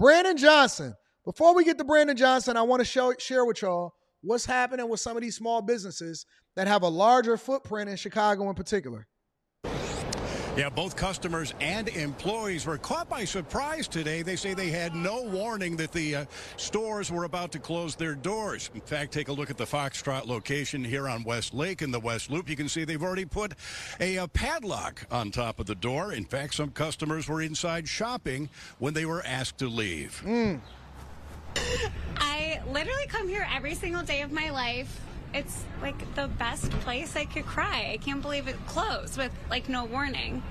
Brandon Johnson. Before we get to Brandon Johnson, I want to share with y'all what's happening with some of these small businesses that have a larger footprint in Chicago in particular. Yeah, both customers and employees were caught by surprise today. They say they had no warning that the stores were about to close their doors. In fact, take a look at the Foxtrot location here on West Lake in the West Loop. You can see they've already put a padlock on top of the door. In fact, some customers were inside shopping when they were asked to leave. I literally come here every single day of my life. It's like the best place I could cry. I can't believe it closed with like no warning.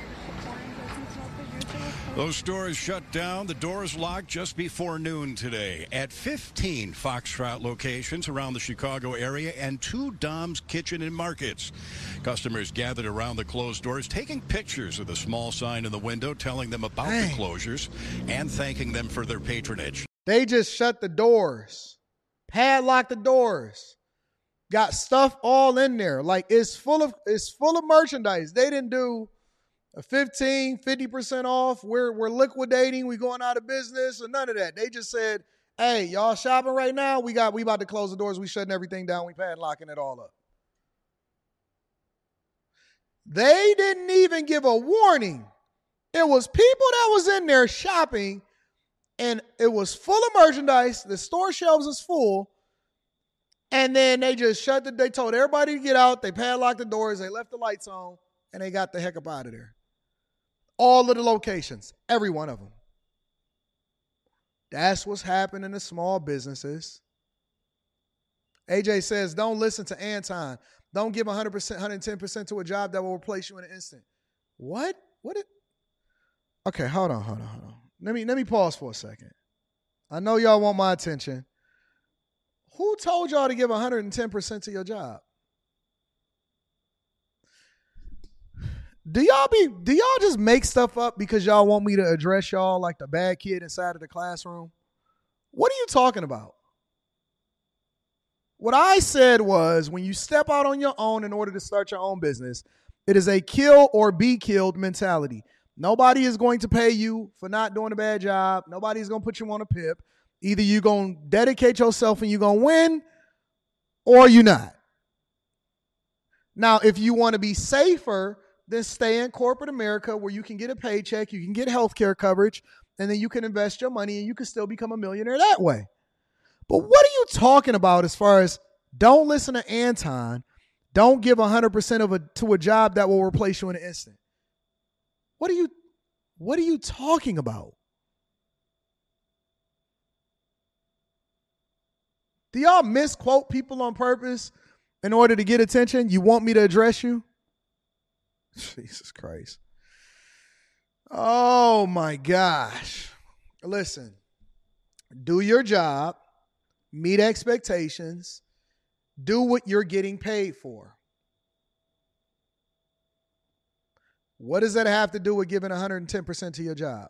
Those stores shut down. The doors locked just before noon today at 15 Foxtrot locations around the Chicago area and 2 Dom's Kitchen and Markets. Customers gathered around the closed doors, taking pictures of the small sign in the window, telling them about the closures and thanking them for their patronage. They just shut the doors, padlocked the doors. Got stuff all in there. Like it's full of merchandise. They didn't do a 50% off. We're liquidating. We going out of business or none of that. They just said, hey, y'all shopping right now? We about to close the doors. We shutting everything down. We padlocking it all up. They didn't even give a warning. It was people that was in there shopping and it was full of merchandise. The store shelves is full. And then they just they told everybody to get out. They padlocked the doors. They left the lights on. And they got the heck up out of there. All of the locations. Every one of them. That's what's happening to small businesses. AJ says, don't listen to Anton. Don't give 100%, 110% to a job that will replace you in an instant. What? Okay, hold on. Let me pause for a second. I know y'all want my attention. Who told y'all to give 110% to your job? Do y'all just make stuff up because y'all want me to address y'all like the bad kid inside of the classroom? What are you talking about? What I said was when you step out on your own in order to start your own business, it is a kill or be killed mentality. Nobody is going to pay you for not doing a bad job. Nobody's going to put you on a PIP. Either you're going to dedicate yourself and you're going to win or you're not. Now, if you want to be safer, then stay in corporate America where you can get a paycheck, you can get health care coverage, and then you can invest your money and you can still become a millionaire that way. But what are you talking about as far as don't listen to Anton, don't give 100% to a job that will replace you in an instant? What are you talking about? Do y'all misquote people on purpose in order to get attention? You want me to address you? Jesus Christ. Oh my gosh. Listen, do your job, meet expectations, do what you're getting paid for. What does that have to do with giving 110% to your job?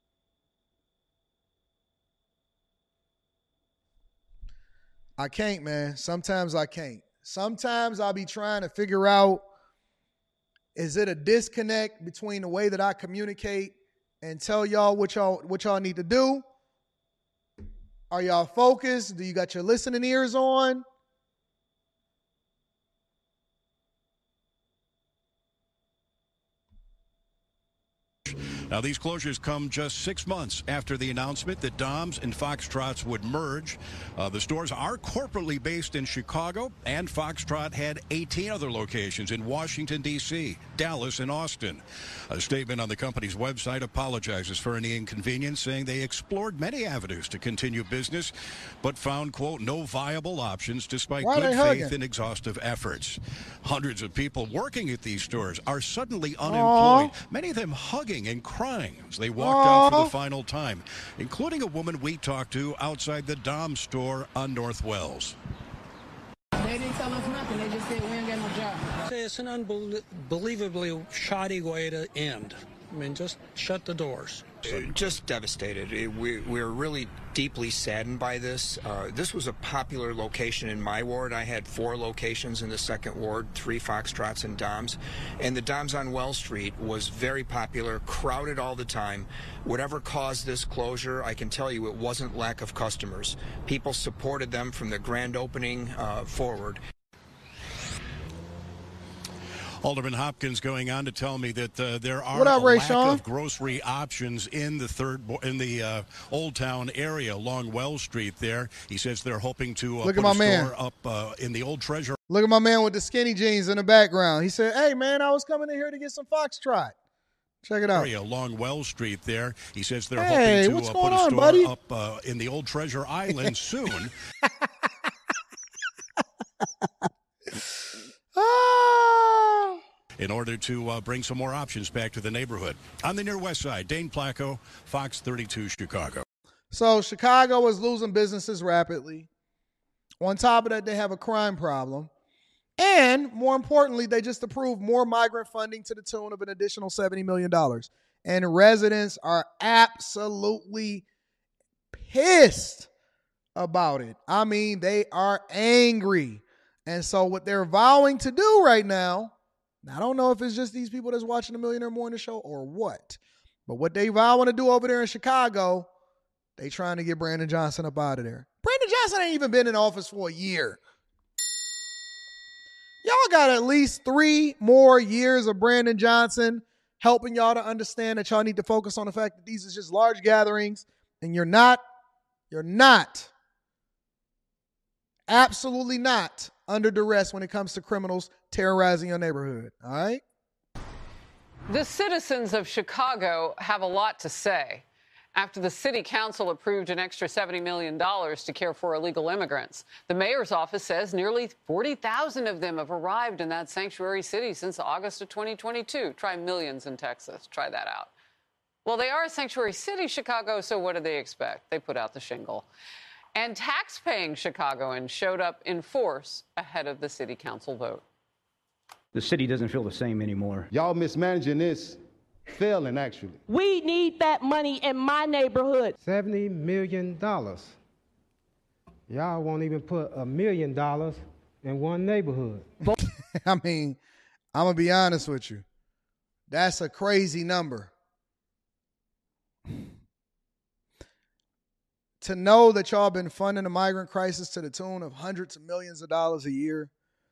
I can't, man. Sometimes I can't. Sometimes I'll be trying to figure out, is it a disconnect between the way that I communicate and tell y'all what y'all need to do? Are y'all focused? Do you got your listening ears on? Now, these closures come just 6 months after the announcement that Dom's and Foxtrot's would merge. The stores are corporately based in Chicago, and Foxtrot had 18 other locations in Washington, D.C., Dallas, and Austin. A statement on the company's website apologizes for any inconvenience, saying they explored many avenues to continue business, but found, quote, no viable options despite good faith and exhaustive efforts. Hundreds of people working at these stores are suddenly unemployed, many of them hugging and crying as they walked out for the final time, including a woman we talked to outside the Dom store on North Wells. They didn't tell us nothing. They just said we ain't got no job. It's an unbelievably shoddy way to end. I mean, just shut the doors. Just devastated. We're really deeply saddened by this. This was a popular location in my ward. I had 4 locations in the 2nd ward, 3 Foxtrots and Doms. And the Doms on Wells Street was very popular, crowded all the time. Whatever caused this closure, I can tell you it wasn't lack of customers. People supported them from the grand opening forward. Alderman Hopkins going on to tell me that there are up, a Ray lack Sean? of grocery options in the Old Town area along Wells Street there. He says they're hoping to Look at put my a man. store up in the Old Treasure Look at my man with the skinny jeans in the background. He said, hey, man, I was coming in here to get some Foxtrot. Check it out. area along Wells Street there. He says they're Hey, hoping what's to going put a on, store buddy? up in the Old Treasure Island soon. Ah. In order to bring some more options back to the neighborhood. On the near west side, Dane Placco, Fox 32 Chicago. So Chicago is losing businesses rapidly. On top of that, they have a crime problem. And more importantly, they just approved more migrant funding to the tune of an additional $70 million. And residents are absolutely pissed about it. I mean, they are angry. And so what they're vowing to do right now, I don't know if it's just these people that's watching the Millionaire Morning Show or what, but what they vowing to do over there in Chicago, they trying to get Brandon Johnson up out of there. Brandon Johnson ain't even been in office for a year. Y'all got at least 3 more years of Brandon Johnson helping y'all to understand that y'all need to focus on the fact that these is just large gatherings and you're not absolutely not under duress when it comes to criminals terrorizing your neighborhood. All right? The citizens of Chicago have a lot to say after the city council approved an extra $70 million to care for illegal immigrants. The mayor's office says nearly 40,000 of them have arrived in that sanctuary city since August of 2022. Try millions in Texas. Try that out. Well, they are a sanctuary city, Chicago, so what do they expect? They put out the shingle. And tax-paying Chicagoans showed up in force ahead of the city council vote. The city doesn't feel the same anymore. Y'all mismanaging this, failing actually. We need that money in my neighborhood. $70 million. Y'all won't even put $1 million in one neighborhood. I mean, I'm going to be honest with you. That's a crazy number. To know that y'all been funding the migrant crisis to the tune of hundreds of millions of dollars a year,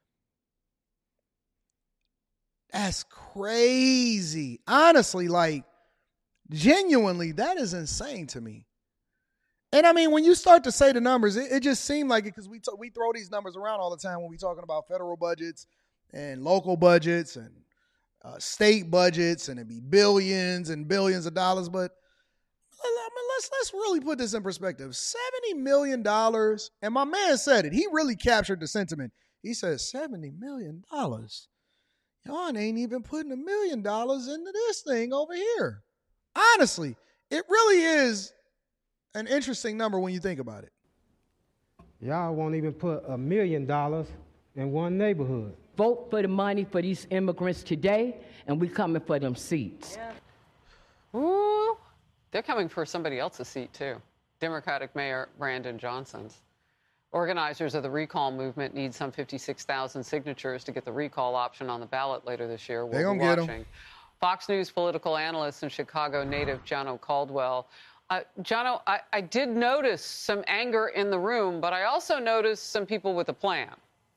that's crazy. Honestly, like, genuinely, that is insane to me. And I mean, when you start to say the numbers, it just seemed like it because we throw these numbers around all the time when we're talking about federal budgets and local budgets and state budgets, and it'd be billions and billions of dollars. But I mean, let's really put this in perspective. $70 million, and my man said it. He really captured the sentiment. He says, $70 million. Y'all ain't even putting $1 million into this thing over here. Honestly, it really is an interesting number when you think about it. Y'all won't even put $1 million in one neighborhood. Vote for the money for these immigrants today, and we coming for them seats. Yeah. Ooh, they're coming for somebody else's seat, too. Democratic Mayor Brandon Johnson's. Organizers of the recall movement need some 56,000 signatures to get the recall option on the ballot later this year. We'll be watching. Fox News political analyst and Chicago native Jono Caldwell. Jono, I did notice some anger in the room, but I also noticed some people with a plan.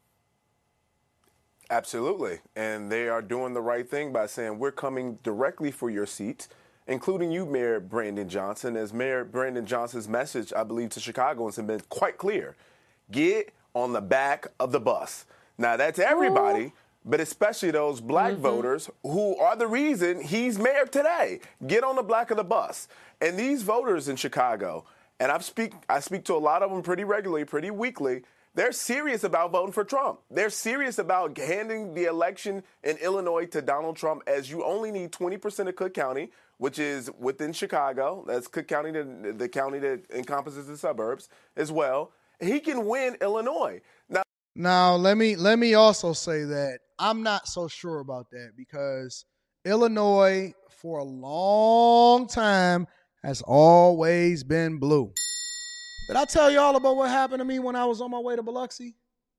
Absolutely. And they are doing the right thing by saying we're coming directly for your seats, including you, Mayor Brandon Johnson. As Mayor Brandon Johnson's message, I believe, to Chicagoans has been quite clear. Get on the back of the bus. Now, that's everybody, but especially those black voters who are the reason he's mayor today. Get on the back of the bus. And these voters in Chicago, and I speak to a lot of them pretty regularly, pretty weekly, they're serious about voting for Trump. They're serious about handing the election in Illinois to Donald Trump, as you only need 20% of Cook County, which is within Chicago. That's Cook County, the county that encompasses the suburbs as well. He can win Illinois. Now, let me also say that I'm not so sure about that, because Illinois, for a long time has always been blue. Did I tell you all about what happened to me when I was on my way to Biloxi?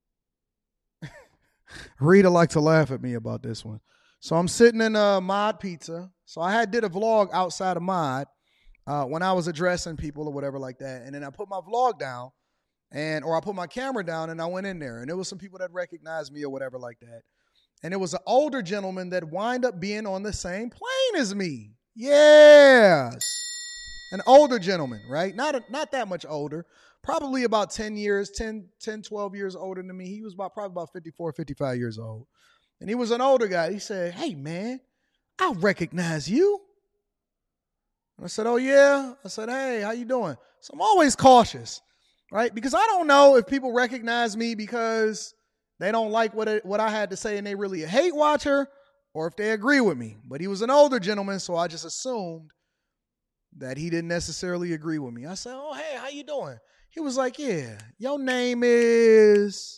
Rita liked to laugh at me about this one. So I'm sitting in Mod Pizza. So I did a vlog outside of Mod when I was addressing people or whatever like that. And then I put my vlog down or I put my camera down and I went in there. And there was some people that recognized me or whatever like that. And it was an older gentleman that wind up being on the same plane as me. Yes. An older gentleman, right? Not that much older. Probably about 10, 12 years older than me. He was probably about 54, 55 years old. And he was an older guy. He said, "Hey, man, I recognize you." And I said, "Oh, yeah?" I said, "Hey, how you doing?" So I'm always cautious, right? Because I don't know if people recognize me because they don't like what I had to say and they really a hate watcher, or if they agree with me. But he was an older gentleman, so I just assumed that he didn't necessarily agree with me. I said, "Oh, hey, how you doing?" He was like, "Yeah, your name is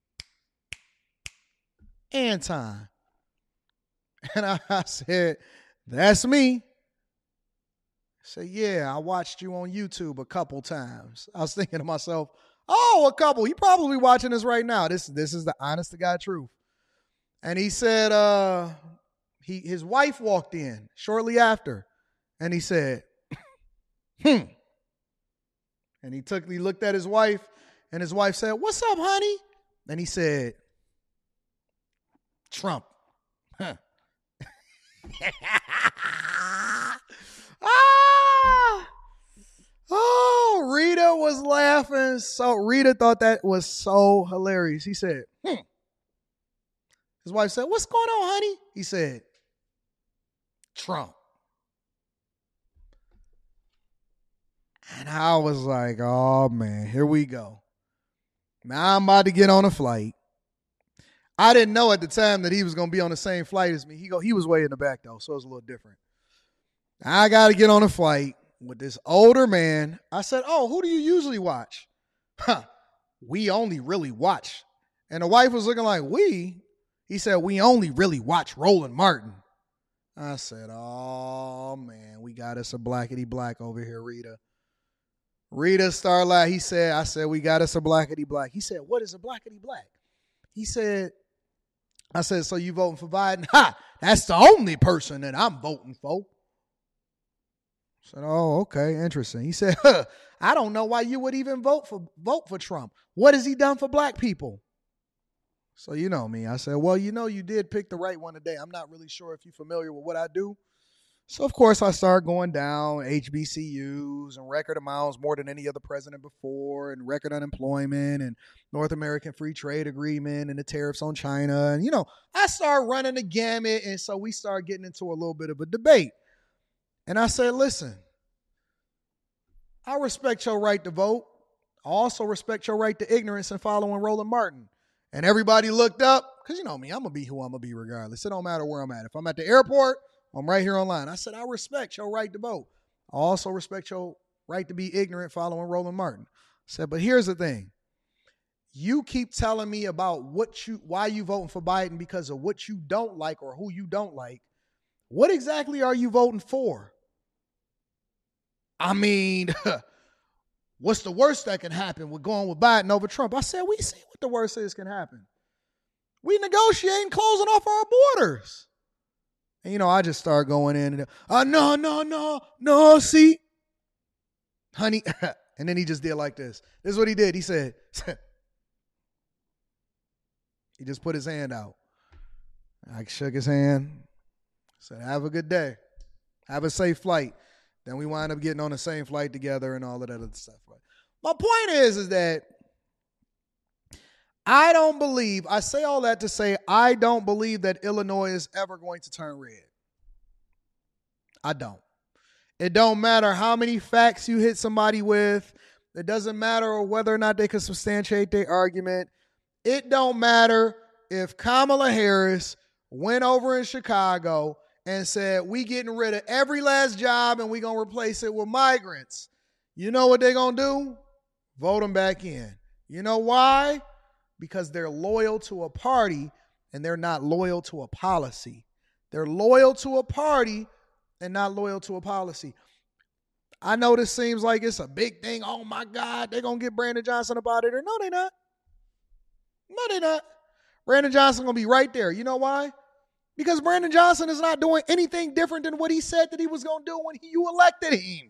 Anton." And I said, "That's me." I said, "Yeah, I watched you on YouTube a couple times." I was thinking to myself, "Oh, a couple. He probably watching this right now." This is the honest to God truth. And he said his wife walked in shortly after, and he said, And he looked at his wife, and his wife said, "What's up, honey?" And he said, "Trump." Huh. Oh, Rita was laughing. So Rita thought that was so hilarious. He said, His wife said, "What's going on, honey?" He said, "Trump." And I was like, "Oh, man, here we go. Now I'm about to get on a flight." I didn't know at the time that he was going to be on the same flight as me. He was way in the back, though, so it was a little different. I got to get on a flight with this older man. I said, "Oh, who do you usually watch?" "We only really watch." And the wife was looking like, "We?" He said, "We only really watch Roland Martin." I said, "Oh, man, we got us a blackety black over here, Rita." Rita started laughing. I said, "We got us a blackety black." He said, "What is a blackety black?" I said, "So you voting for Biden?" "Ha, that's the only person that I'm voting for." I said, "Oh, okay, interesting." He said, "I don't know why you would even vote for Trump. What has he done for black people?" So you know me. I said, "Well, you did pick the right one today. I'm not really sure if you're familiar with what I do." So, of course, I started going down HBCUs and record amounts more than any other president before, and record unemployment and North American Free Trade Agreement and the tariffs on China. And, I started running the gamut. And so we started getting into a little bit of a debate. And I said, "Listen, I respect your right to vote. I also respect your right to ignorance and following Roland Martin." And everybody looked up because, you know me, I'm going to be who I'm going to be regardless. It don't matter where I'm at. If I'm at the airport, I'm right here online. I said, "I respect your right to vote. I also respect your right to be ignorant following Roland Martin." I said, "But here's the thing. You keep telling me about why you voting for Biden because of what you don't like or who you don't like. What exactly are you voting for? I mean, what's the worst that can happen with going with Biden over Trump?" I said, "We see what the worst is can happen. We negotiating closing off our borders." And, I just started going in and, no, see, honey. And then he just did like this. This is what he did. He said, he just put his hand out. I shook his hand, said, "Have a good day. Have a safe flight." Then we wind up getting on the same flight together and all of that other stuff. My point is that I say all that to say I don't believe that Illinois is ever going to turn red. I don't. It don't matter how many facts you hit somebody with. It doesn't matter whether or not they can substantiate their argument. It don't matter if Kamala Harris went over in Chicago and said, "We getting rid of every last job and we going to replace it with migrants." You know what they're going to do? Vote them back in. You know why? Because they're loyal to a party and they're not loyal to a policy. They're loyal to a party and not loyal to a policy. I know this seems like it's a big thing. Oh, my God, they're going to get Brandon Johnson up out of there. No, they're not. No, they're not. Brandon Johnson going to be right there. You know why? Because Brandon Johnson is not doing anything different than what he said that he was going to do when you elected him.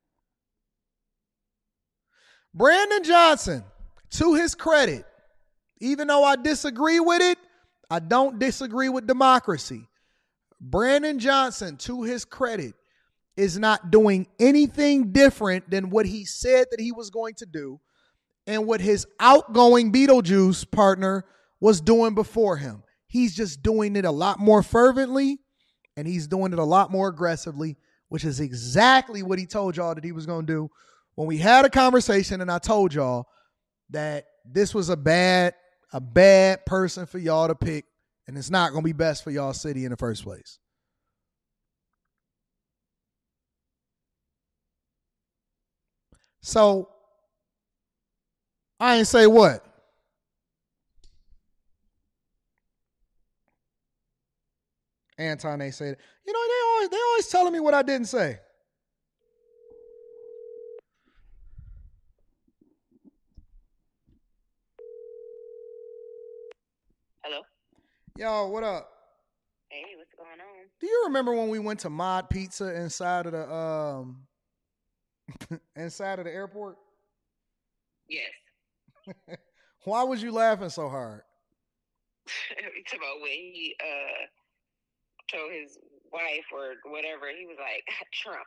Brandon Johnson, to his credit, even though I disagree with it, I don't disagree with democracy. Brandon Johnson, to his credit, is not doing anything different than what he said that he was going to do and what his outgoing Beetlejuice partner was doing before him. He's just doing it a lot more fervently, and he's doing it a lot more aggressively, which is exactly what he told y'all that he was going to do when we had a conversation, and I told y'all that this was a bad person for y'all to pick, and it's not going to be best for y'all city in the first place. So, I ain't say what? Anton, they said, you know, they always telling me what I didn't say. Hello? Yo, what up? Hey, what's going on? Do you remember when we went to Mod Pizza inside of the inside of the airport? Yes. Why was you laughing so hard? It's about when he told his wife or whatever, he was like, Trump.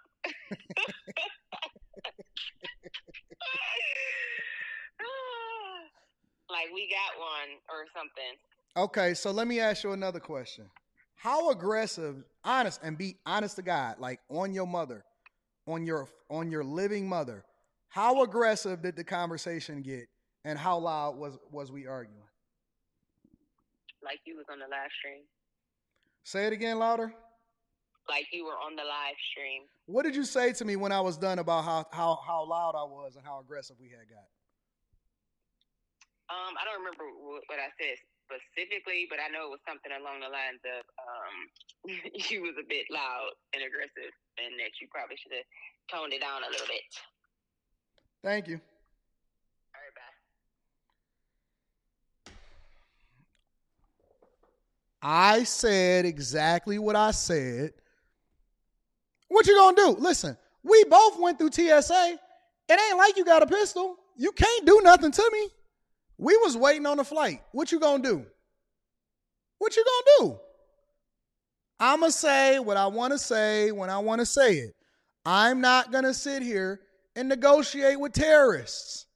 Like we got one or something. Okay, so let me ask you another question. How aggressive, honest, and be honest to God, like on your mother, on your living mother, how aggressive did the conversation get, and how loud was we arguing? Like you was on the live stream. Say it again louder. Like you were on the live stream. What did you say to me when I was done about how loud I was and how aggressive we had got? I don't remember what I said specifically, but I know it was something along the lines of you was a bit loud and aggressive, and that you probably should have toned it down a little bit. Thank you. All right, bye. I said exactly what I said. What you gonna do? Listen, we both went through TSA. It ain't like you got a pistol. You can't do nothing to me. We was waiting on the flight. What you gonna do? What you gonna do? I'ma say what I want to say when I want to say it. I'm not gonna sit here and negotiate with terrorists.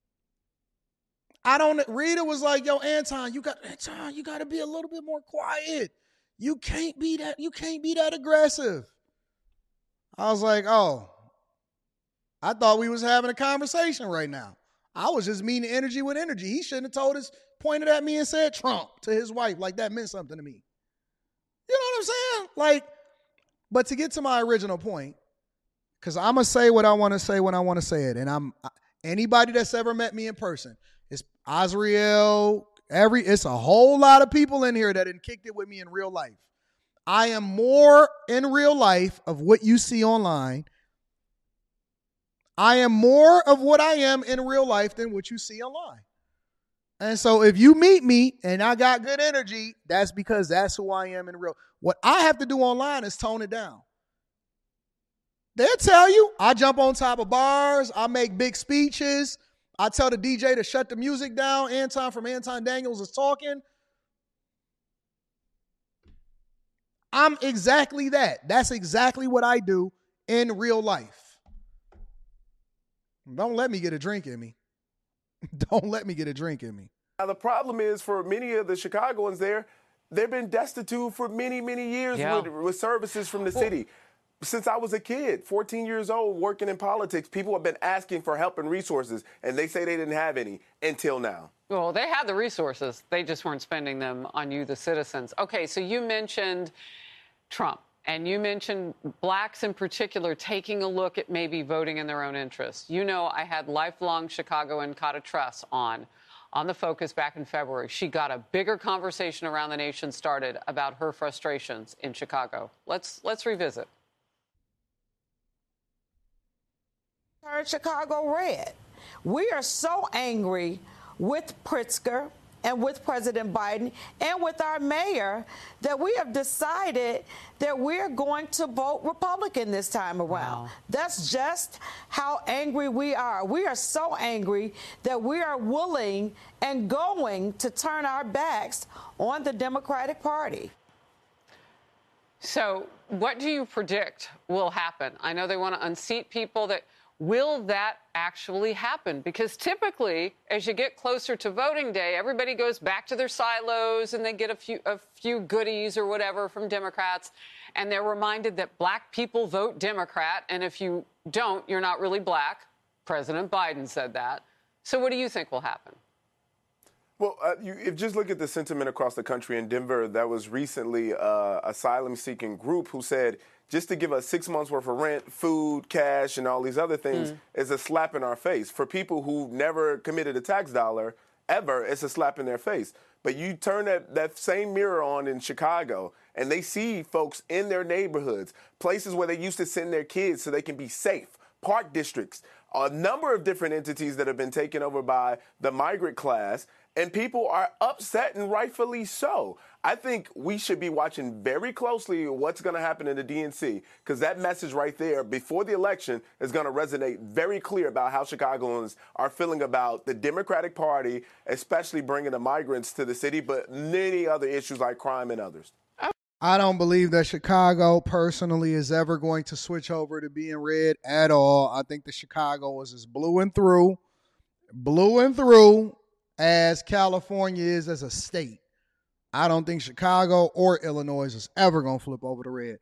Rita was like, yo, Anton, you got to be a little bit more quiet. You can't be that aggressive. I was like, oh, I thought we was having a conversation right now. I was just meeting energy with energy. He shouldn't have pointed at me and said Trump to his wife. Like that meant something to me. You know what I'm saying? Like, but to get to my original point, because I'm going to say what I want to say when I want to say it. And anybody that's ever met me in person, it's Azriel, it's a whole lot of people in here that had kicked it with me in real life. I am more in real life of what you see online. I am more of what I am in real life than what you see online. And so if you meet me and I got good energy, that's because that's who I am in real. What I have to do online is tone it down. They'll tell you, I jump on top of bars, I make big speeches, I tell the DJ to shut the music down, Anton from Anton Daniels is talking. I'm exactly that. That's exactly what I do in real life. Don't let me get a drink in me. Don't let me get a drink in me. Now, the problem is for many of the Chicagoans there, they've been destitute for many, many years with services from the city. Since I was a kid, 14 years old, working in politics, people have been asking for help and resources, and they say they didn't have any until now. Well, they had the resources. They just weren't spending them on you, the citizens. Okay, so you mentioned Trump, and you mentioned blacks in particular taking a look at maybe voting in their own interest. You know, I had lifelong Chicagoan Kata Truss on the Focus back in February. She got a bigger conversation around the nation started about her frustrations in Chicago. Let's revisit. turn Chicago red. We are so angry with Pritzker and with President Biden and with our mayor that we have decided that we're going to vote Republican this time around. Wow. That's just how angry we are. We are so angry that we are willing and going to turn our backs on the Democratic Party. So what do you predict will happen? I know they want to unseat people. Will that actually happen? Because typically, as you get closer to voting day, everybody goes back to their silos and they get a few goodies or whatever from Democrats, and they're reminded that black people vote Democrat, and if you don't, you're not really black. President Biden said that. So what do you think will happen? Well, if just look at the sentiment across the country. In Denver, that was recently asylum-seeking group who said just to give us 6 months worth of rent, food, cash, and all these other things is a slap in our face. For people who never committed a tax dollar ever, it's a slap in their face. But you turn that same mirror on in Chicago, and they see folks in their neighborhoods, places where they used to send their kids so they can be safe, park districts, a number of different entities that have been taken over by the migrant class, and people are upset, and rightfully so. I think we should be watching very closely what's going to happen in the DNC, because that message right there before the election is going to resonate very clear about how Chicagoans are feeling about the Democratic Party, especially bringing the migrants to the city, but many other issues like crime and others. I don't believe that Chicago personally is ever going to switch over to being red at all. I think that Chicago is as blue and through as California is as a state. I don't think Chicago or Illinois is ever going to flip over to red.